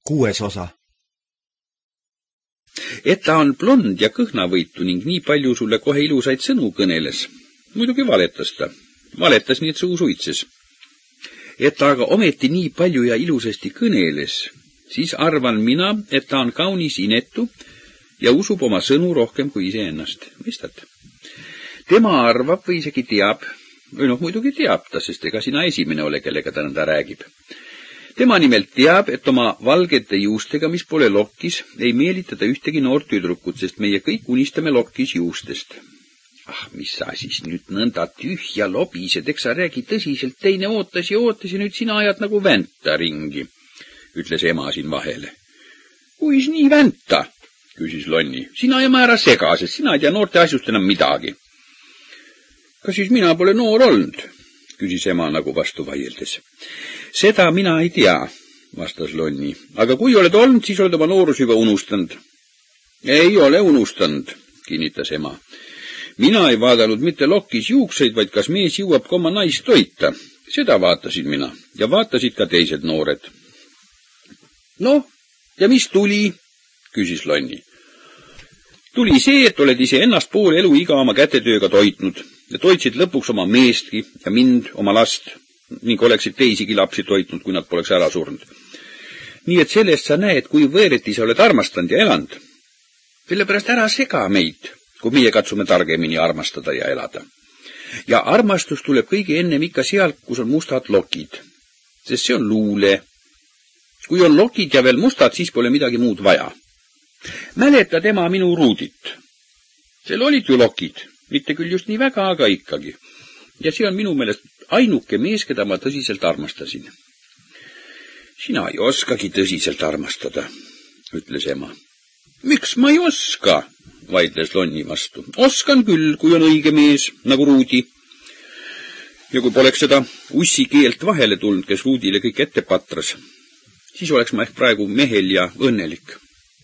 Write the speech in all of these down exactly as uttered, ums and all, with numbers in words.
Kuues osa. Et ta on blond ja kõhnavõitu ning nii palju sulle kohe ilusaid sõnu kõneles. Muidugi valetas ta. Valetas nii, et suu suitses. Et ta aga ometi nii palju ja ilusasti kõneles, siis arvan mina, et ta on kaunis inetu ja usub oma sõnu rohkem kui iseennast. Mõistad? Tema arvab või isegi teab, või noh, muidugi teab ta, sest ega sina esimene ole, kellega ta nõnda räägib. Tema nimelt teab, et oma valgete juustega, mis pole lokkis, ei meelitada ühtegi noort tüdrukut, sest meie kõik unistame lokkis juustest. Ah, mis sa siis nüüd nõnda tühja lobised, eks sa räägi tõsiselt, teine ootas ja ootas ja nüüd sina ajad nagu vänta ringi, ütles ema siin vahele. Kuis nii vänta, küsis Lonni. Sina ema ära sega, sest sina ei tea noorte asjust enam midagi. Kas siis mina pole noor olnud, küsis ema nagu vastu vaieldes. Seda mina ei tea, vastas Lonni. Aga kui oled olnud, siis oled oma noorus juba unustanud. Ei ole unustanud, kinnitas ema. Mina ei vaadanud mitte lokkis juukseid, vaid kas mees jõuab ka oma naist toita. Seda vaatasin mina ja vaatasid ka teised noored. Noh, ja mis tuli, küsis Lonni. Tuli see, et oled ise ennast pool elu iga oma kätetööga toitnud ja toitsid lõpuks oma meestki ja mind, oma last, ning oleksid teisigi lapsi toitnud, kui nad poleks ära surnud. Nii et sellest sa näed, kui võõreti sa oled armastanud ja elanud. Sellepärast ära sega meid, kui meie katsume targemini armastada ja elada. Ja armastus tuleb kõige ennem ikka sealt, kus on mustad lokid, sest see on luule. Kui on lokid ja veel mustad, siis pole midagi muud vaja. Mäleta tema minu Ruudit. Seal olid ju lokid, mitte küll just nii väga, aga ikkagi. Ja see on minu meelest ainuke mees, keda ma tõsiselt armastasin. Sina ei oskagi tõsiselt armastada, ütles ema. Miks ma ei oska, vaidles Lonni vastu. Oskan küll, kui on õige mees, nagu Ruudi. Ja kui poleks seda ussi keelt vahele tulnud, kes Ruudile kõik ette patras, siis oleks ma ehk praegu mehel ja õnnelik.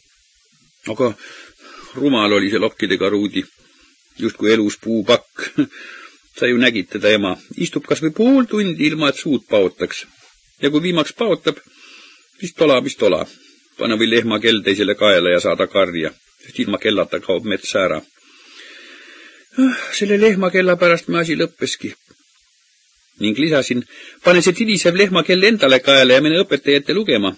Aga rumal oli see lokkidega Ruudi, just kui elus puupakk. Sa ju nägid teda ema. Istub kas või pool tundi ilma, et suud paotaks. Ja kui viimaks paotab, siis tola, mis tola. Pane või lehma kell teisele kaela ja saada karja. Sest ilma kellata kaob metsa ära. Selle lehma kella pärast me asi lõppeski. Ning lisasin, pane see tilisev lehma kell endale kaela ja mene õpetaja ette lugema.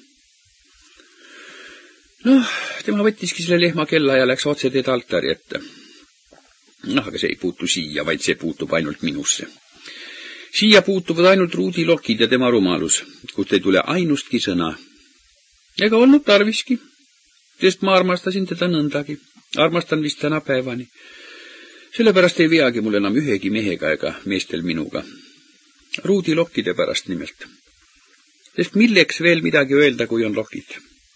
Noh, tema võttiski selle lehma kella ja läks otse teed altari ette. Noh, aga see ei puutu siia, vaid see puutub ainult minusse. Siia puutuvad ainult Ruudi lokid ja tema rumalus, kust ei tule ainustki sõna. Ega olnud tarviski, sest ma armastasin teda nõndagi. Armastan vist täna päevani. Sellepärast ei veagi mul enam ühegi mehega ega meestel minuga. Ruudi lokkide pärast nimelt. Sest milleks veel midagi öelda, kui on lokid?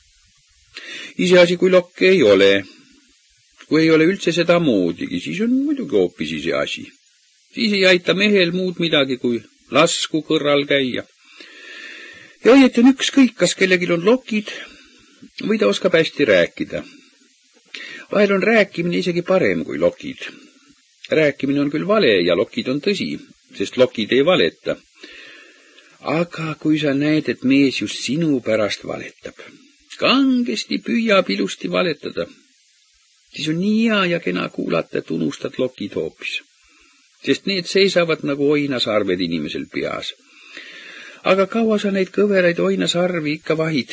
Iseasi, kui lokke ei ole. Kui ei ole üldse seda moodigi, siis on muidugi hoopis ise asi. Siis ei aita mehel muud midagi, kui lasku kõrral käia. Ja õieti on ükskõik, kas kellelgi on lokid või ta oskab hästi rääkida. Vahel on rääkimine isegi parem kui lokid. Rääkimine on küll vale ja lokid on tõsi, sest lokid ei valeta. Aga kui sa näed, et mees just sinu pärast valetab, kangesti püüab ilusti valetada, siis on nii hea ja kena kuulata, et unustad lokid hoopis. Sest need seisavad nagu oinasarved inimesel peas. Aga kaua sa neid kõveraid oinasarvi ikka vahid?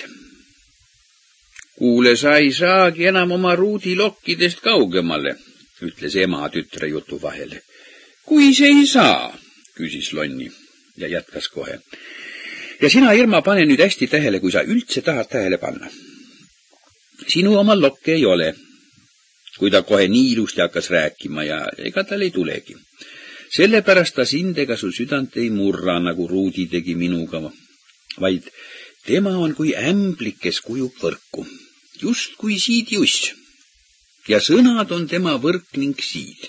Kuule, sa ei saagi enam oma Ruudi lokkidest kaugemale, ütles ema tütre jutu vahele. Kui see ei saa, küsis Lonni ja jätkas kohe. Ja sina, Irma, pane nüüd hästi tähele, kui sa üldse tahad tähele panna. Sinu oma lokke ei ole. Kui ta kohe nii ilusti hakkas rääkima ja ega tal ei tulegi. Sellepärast ta sind ega su südant ei murra, nagu Ruudi tegi minuga, vaid tema on kui ämblik, kes kujub võrku, just kui siid juss. Ja sõnad on tema võrk ning siid.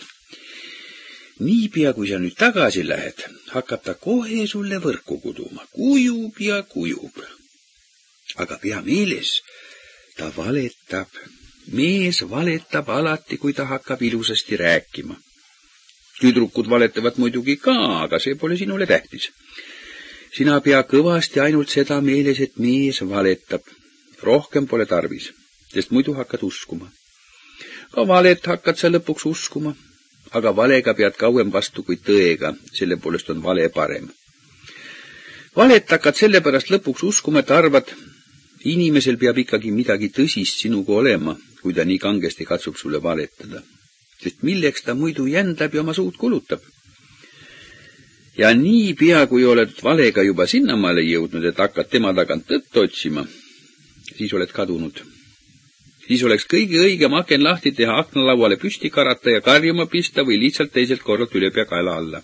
Niipea, kui sa nüüd tagasi lähed, hakkab ta kohe sulle võrku kuduma, kujub ja kujub. Aga pea meeles, ta valetab. Mees valetab alati, kui ta hakkab ilusasti rääkima. Tüdrukud valetavad muidugi ka, aga see pole sinule tähtis. Sina pea kõvasti ainult seda meeles, et mees valetab. rohkem pole tarvis, sest muidu hakkad uskuma. Ka valet hakkad sa lõpuks uskuma, aga valega pead kauem vastu kui tõega, selle poolest on vale parem. Valet hakkad sellepärast lõpuks uskuma, et arvad, inimesel peab ikkagi midagi tõsist sinuga olema, kui ta nii kangesti katsub sulle valetada. Sest milleks ta muidu jändab ja oma suud kulutab. Ja nii pea, kui oled valega juba sinnamaale jõudnud, et hakkad tema tagant tõtt otsima, siis oled kadunud. Siis oleks kõige õigem aken lahti teha, aknalauale püsti karata ja karjuma pista või lihtsalt teiselt korralt üle pea kaela alla.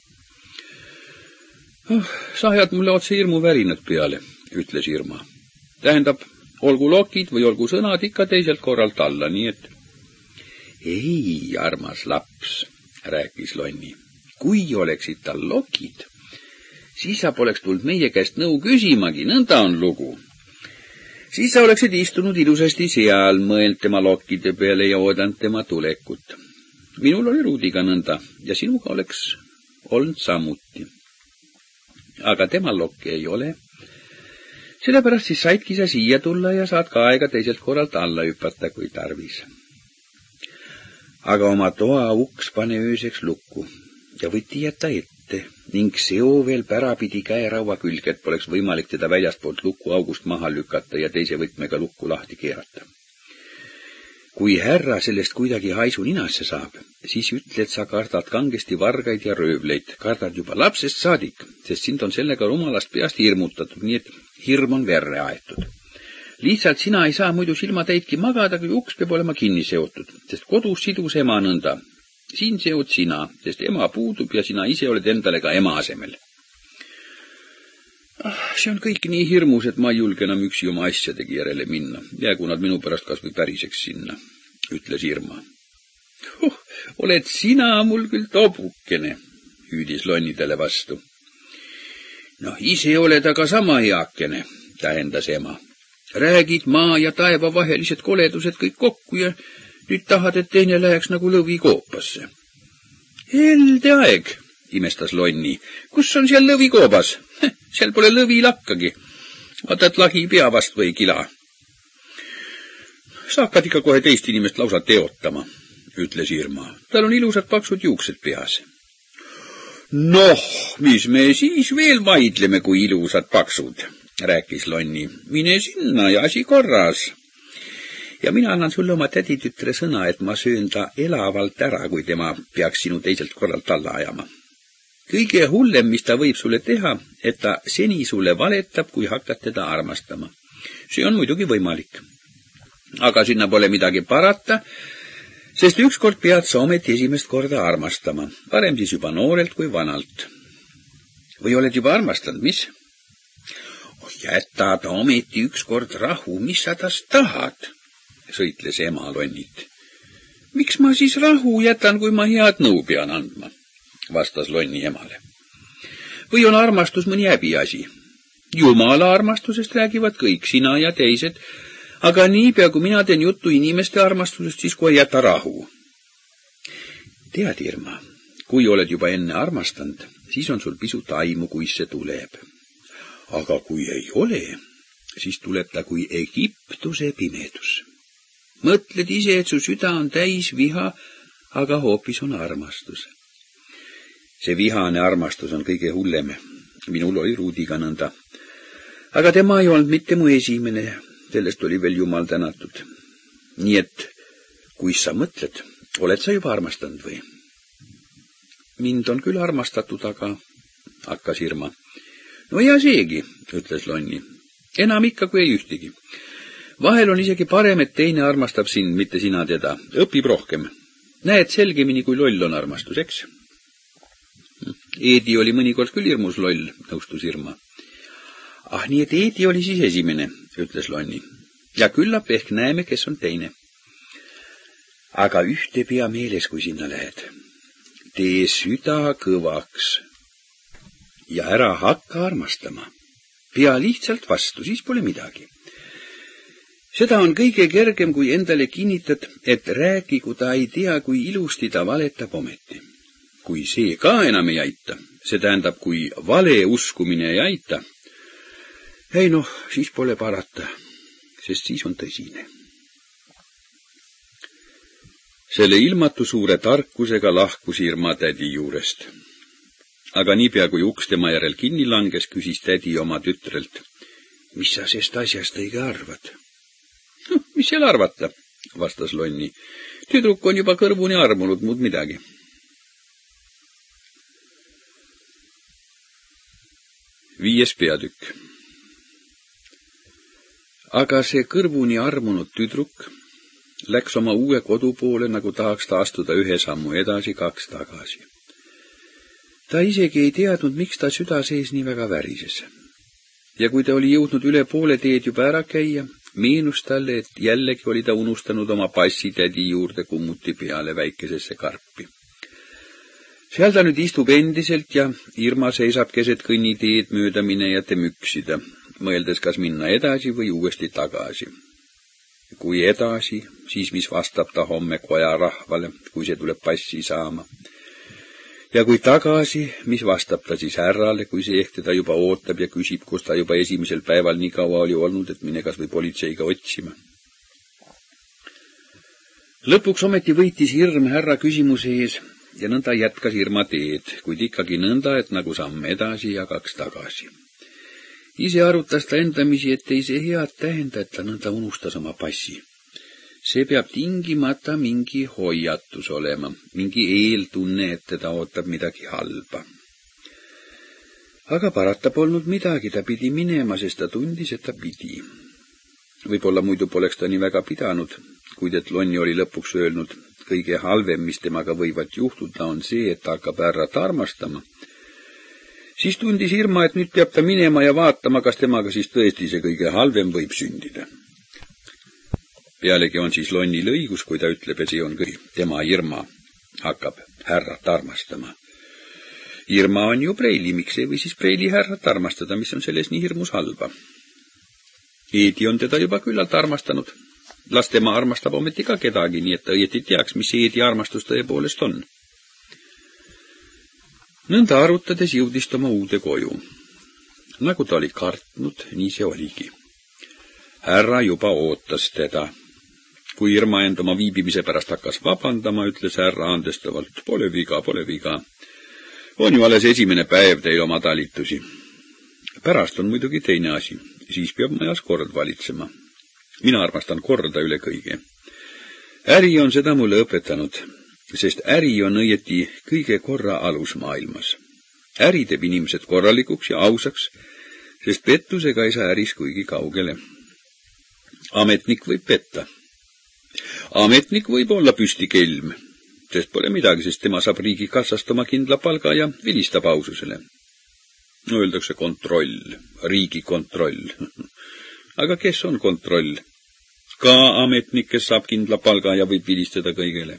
Oh, sa ajad mulle otse hirmu värinad peale, ütles Irma. Tähendab, olgu lokid või olgu sõnad ikka teiselt korralt alla, nii et... Ei, armas laps, rääkis Lonni. Kui oleksid tal lokid, siis sa poleks tulnud meie käest nõu küsimagi, nõnda on lugu. Siis sa oleksid istunud ilusasti seal, mõeld tema lokkide peale ja oodanud tema tulekut. Minul oli Ruudiga nõnda ja sinuga oleks olnud samuti. Aga tema lokke ei ole. Sellepärast siis saidki sa siia tulla ja saad ka aega teiselt korralt alla hüpata, kui tarvis. Aga oma toa uks pane ööseks lukku ja võti jätta ette ning seo veel pärapidi käeraua külge, et poleks võimalik teda väljastpoolt lukku august maha lükata ja teise võtmega lukku lahti keerata. Kui härra sellest kuidagi haisu ninasse saab, siis ütle, et sa kardad kangesti vargaid ja röövleid, kardad juba lapsest saadik, sest sind on sellega rumalast peast hirmutatud, nii et hirm on verre aetud. Lihtsalt sina ei saa muidu silmatäidki magada, kui uks peab olema kinni seotud, sest kodus sidus ema nõnda. Siin seod sina, sest ema puudub ja sina ise oled endale ka ema asemel. Ah, see on kõik nii hirmus, et ma ei julge enam üksi oma asjadegi järele minna. Jäägu nad minu pärast kas või päriseks sinna, ütles Irma. Huh, oled sina mul küll tobukene, hüüdis Lonnidele vastu. No ise oled aga sama heakene, tähendas ema. Räägid maa ja taeva vahelised koledused kõik kokku ja nüüd tahad, et teine läheks nagu lõvi koopasse. Helde aeg, imestas Lonni. Kus on seal lõvi koobas? Seal pole lõvi lakkagi. Vaata, et lagi pea vastu ei kila. Sa hakkad ikka kohe teist inimest lausa teotama, ütles Irma. Tal on ilusad paksud juuksed peas. Noh, mis me siis veel vaidleme, kui ilusad paksud, rääkis Lonni. Mine sinna ja asi korras. Ja mina annan sulle oma täditütre sõna, et ma söön ta elavalt ära, kui tema peaks sinu teiselt korralt alla ajama. Kõige hullem, mis ta võib sulle teha, et ta seni sulle valetab, kui hakkad teda armastama. See on muidugi võimalik. Aga sinna pole midagi parata, sest ükskord pead sa ometi esimest korda armastama. Parem siis juba noorelt kui vanalt. Või oled juba armastanud, mis? Oh, jäta ta ometi ükskord rahu, mis sa tast tahad? Sõitles ema Lonnit. Miks ma siis rahu jätan, kui ma head nõu pean andma? Vastas Lonni emale. Või on armastus mõni häbiasi? Jumala armastusest räägivad kõik, sina ja teised, aga niipea, kui mina teen juttu inimeste armastusest, siis kohe jäta rahu. Tead, Irma, kui oled juba enne armastanud, siis on sul pisut aimu, kui see tuleb. Aga kui ei ole, siis tuleb ta kui Egiptuse pimedus. Mõtled ise, et su süda on täis viha, aga hoopis on armastus. See vihane armastus on kõige hullem. Minul oli Ruudiga nõnda. Aga tema ei olnud mitte mu esimene, sellest oli veel Jumal tänatud. Nii et, kui sa mõtled, oled sa juba armastanud või? Mind on küll armastatud, aga hakkas Irma. No ja seegi, ütles Lonni. Enam ikka kui ei ühtegi. Vahel on isegi parem, et teine armastab sind, mitte sina teda. Õpib rohkem. Näed selgemini, kui loll on armastus, eks? Eedi oli mõnikord küll hirmus loll, nõustus Irma. Ah, nii et Eedi oli siis esimene, ütles Lonni. Ja küllap ehk näeme, kes on teine. Aga ühte pea meeles, kui sinna lähed. Tee süda kõvaks ja ära hakka armastama. Pea lihtsalt vastu, siis pole midagi. Seda on kõige kergem, kui endale kinnitad, et räägigu ta ei tea, kui ilusti ta valetab ometi. Kui see ka enam ei aita, see tähendab, kui vale uskumine ei aita, ei noh, siis pole parata. sest siis on tõsine. Selle ilmatu suure tarkusega lahkus Irma tädi juurest. Aga niipea kui uks tema järel kinni langes, küsis tädi oma tütrelt, mis sa sest asjast õige arvad? No, mis seal arvata, vastas Lonni. Tüdruk on juba kõrvuni armunud, muud midagi. Viies peatükk. Aga see kõrvuni armunud tüdruk läks oma uue kodu poole, nagu tahaks ta astuda ühe sammu edasi, kaks tagasi. Ta isegi ei teadnud, miks ta süda sees nii väga värises. Ja kui ta oli jõudnud üle poole teed juba ära käia, meenus talle, et jällegi oli ta unustanud oma passi tädi juurde kummuti peale väikesesse karpi. Seal ta nüüd istub endiselt ja Irma seisab keset kõnniteed mööda minejate müksida, mõeldes kas minna edasi või uuesti tagasi. Kui edasi, siis mis vastab ta homme koja rahvale, kui see tuleb passi saama. Ja kui tagasi, mis vastab ta siis härrale, kui see ehk teda juba ootab ja küsib, kus ta juba esimesel päeval nii kaua oli olnud, et mine kas või politseiga otsima. Lõpuks ometi võitis hirm härra küsimuse ees ja nõnda jätkas Irma teed, kuid ikkagi nõnda, et nagu samm edasi ja kaks tagasi. Ise arutas ta endamisi, et ei see head tähenda, et ta nõnda unustas oma passi. See peab tingimata mingi hoiatus olema, mingi eeltunne, et teda ootab midagi halba. Aga parata polnud midagi, ta pidi minema, sest ta tundis, et ta pidi. Võib-olla muidu poleks ta nii väga pidanud, kuid et Lonni oli lõpuks öelnud, kõige halvem, mis temaga võivad juhtuda, on see, et ta hakkab härrat armastama. Siis tundis Irma, et nüüd peab ta minema ja vaatama, kas temaga siis tõesti see kõige halvem võib sündida. Pealegi on siis Lonnil õigus, kui ta ütleb, et see on kõik. Tema Irma hakkab härrat armastama. Irma on ju preili, miks ei või siis preili härrat armastada, mis on selles nii hirmus halba. Eedi on teda juba küllalt armastanud. Las tema armastab ometi ka kedagi, nii et ta õieti teaks, mis Eedi armastus tõepoolest on. Nõnda arutades jõudis ta oma uude koju. Nagu ta oli kartnud, nii see oligi. Härra juba ootas teda. Kui Irma end oma viibimise pärast hakkas vabandama, ütles härra andestavalt, pole viga, pole viga. On ju alles esimene päev teil oma talitusi. Pärast on muidugi teine asi, siis peab majas kord valitsema. Mina armastan korda üle kõige. Äri on seda mulle õpetanud, sest äri on õieti kõige korra alus maailmas. Äri teeb inimesed korralikuks ja ausaks, sest pettusega ei saa äris kuigi kaugele. Ametnik võib petta. Ametnik võib olla püstikelm, sest pole midagi, sest tema saab riigi kassast oma kindla palga ja vilistab aususele. Öeldakse kontroll, riigi kontroll. Aga kes on kontroll? Ka ametnik, kes saab kindla palga ja võib vilistada kõigele.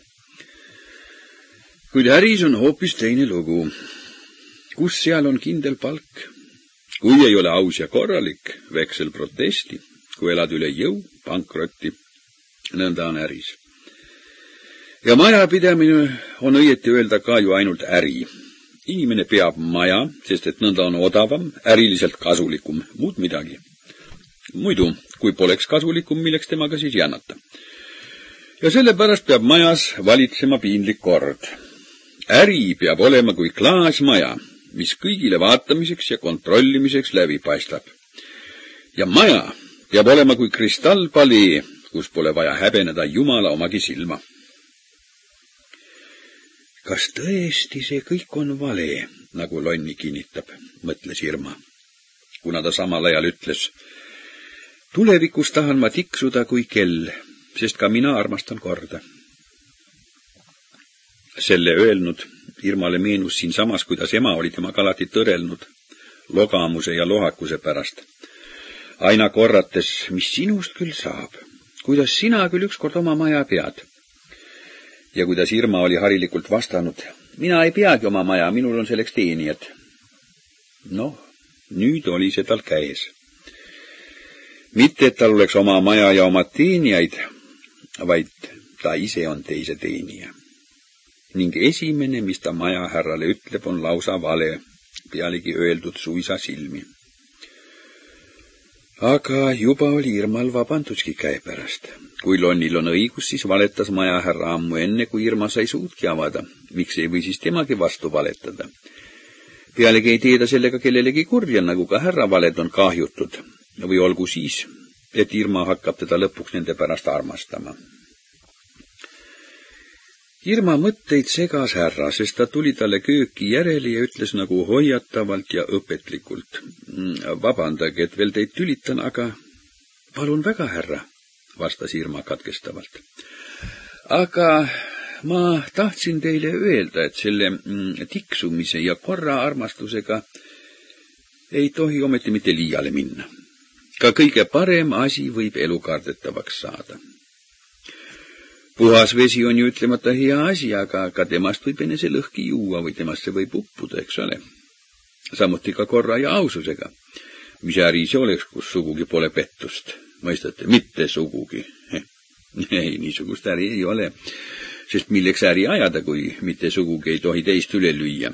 Kuid äris on hoopis teine lugu. Kus seal on kindel palk? Kui ei ole aus ja korralik, veksel protesti. Kui elad üle jõu, pankrotti, nõnda on äris. Ja majapidamine on õieti öelda ka ju ainult äri. Inimene peab maja, sest et nõnda on odavam, äriliselt kasulikum, muud midagi. Muidu, kui poleks kasulikum, milleks temaga siis jännata. Ja sellepärast peab majas valitsema piinlik kord. Äri peab olema kui klaasmaja, mis kõigile vaatamiseks ja kontrollimiseks läbi paistab. Ja maja peab olema kui kristallpalee, kus pole vaja häbeneda Jumala omagi silma. Kas tõesti see kõik on vale, nagu Lonni kinnitab, mõtles Irma, kuna ta samal ajal ütles, tulevikus tahan ma tiksuda kui kell, sest ka mina armastan korda. Selle öelnud Irmale meenus siin samas, kuidas ema oli temaga alati tõrelnud logamuse ja lohakuse pärast. Aina korrates, mis sinust küll saab, kuidas sina küll ükskord oma maja pead. Ja kuidas Irma oli harilikult vastanud, mina ei peagi oma maja, minul on selleks teenijad. Noh, nüüd oli see tal käes. Mitte, et tal oleks oma maja ja oma teenijaid, vaid ta ise on teise teenija. Ning esimene, mis ta maja härrale ütleb, on lausa vale, pealegi öeldud suisa silmi. Aga juba oli Irmal vabandustki käepärast. Kui Lonnil on õigus, siis valetas majahärra ammu enne, kui Irma sai suudki avada. Miks ei või siis temagi vastu valetada? Pealegi ei tee ta sellega kellelegi kurja, nagu ka härra valed on kahjutud. Või olgu siis, et Irma hakkab teda lõpuks nende pärast armastama. Irma mõtteid segas härra, sest ta tuli talle kööki järele ja ütles nagu hoiatavalt ja õpetlikult. Vabandage, et veel teid tülitan, aga palun väga, härra, vastas Irma katkestavalt. Aga ma tahtsin teile öelda, et selle tiksumise ja korra armastusega ei tohi ometi mitte liiale minna. Ka kõige parem asi võib elukardetavaks saada. Puhas vesi on ju ütlemata hea asi, aga ka temast võib enese lõhki juua või temast see võib uppuda, eks ole. Samuti ka korra ja aususega. Mis äri see oleks, kus sugugi pole pettust? Mõistate, mitte sugugi. Ei, niisugust äri ei ole. Sest milleks äri ajada, kui mitte sugugi ei tohi teist üle lüüa?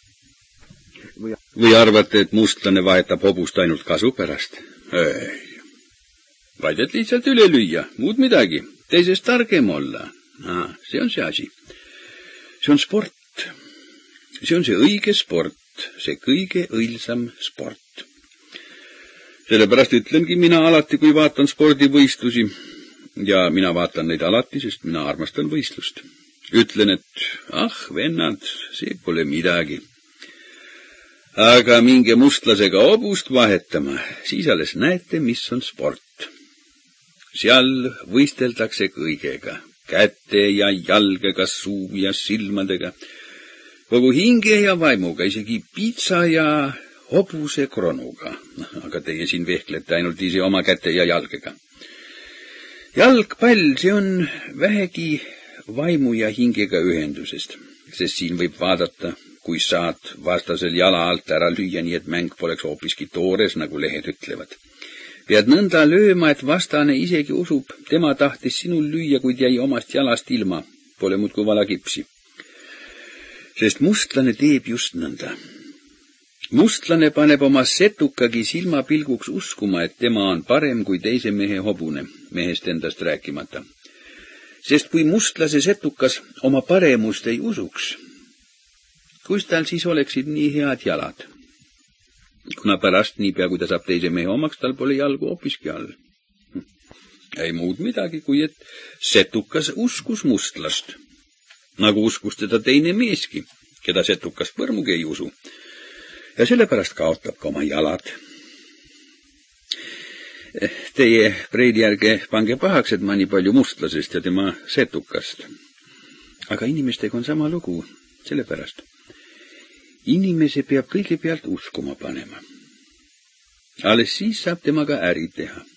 Või arvate, et mustlane vahetab hobust ainult kasu pärast? Ei. Vaid et lihtsalt üle lüüa, muud midagi. Teisest targem olla. Ah, see on see asi. See on sport. See on see õige sport. See kõige õilsam sport. Sellepärast ütlengi mina alati, kui vaatan spordivõistlusi, ja mina vaatan neid alati, sest mina armastan võistlust. Ütlen, et ah, vennad, see pole midagi. Aga minge mustlasega hobust vahetama, siis alles näete, mis on sport. Seal võisteldakse kõigega, käte ja jalgega, suu ja silmadega, kogu hinge ja vaimuga, isegi piitsa ja hobuse kronuga. Aga teie siin vehklete ainult ise oma käte ja jalgega. Jalgpall, see on vähegi vaimu ja hingega ühendusest, sest siin võib vaadata, kui saad vastasel jala alt ära lüüa, nii et mäng poleks hoopiski toores, nagu lehed ütlevad. Pead nõnda lööma, et vastane isegi usub, tema tahtis sinul lüüa, kuid jäi omast jalast ilma, pole muudkui vala kipsi. Sest mustlane teeb just nõnda. Mustlane paneb oma setukagi silmapilguks uskuma, et tema on parem kui teise mehe hobune, mehest endast rääkimata. Sest kui mustlase setukas oma paremust ei usuks, kus tal siis oleksid nii head jalad? Kuna pärast niipea, kui ta saab teise mehe omaks, tal pole jalgu hoopiski all. Ei muud midagi, kui et setukas uskus mustlast, nagu uskus teda teine meeski, keda setukas põrmugi ei usu. Ja sellepärast kaotab ka oma jalad. Teie preili ärge pange pahaks, et ma nii palju mustlasest ja tema setukast. Aga inimestega on sama lugu, sellepärast. Inimese peab kõigepealt uskuma panema. Alles siis saab temaga äri teha.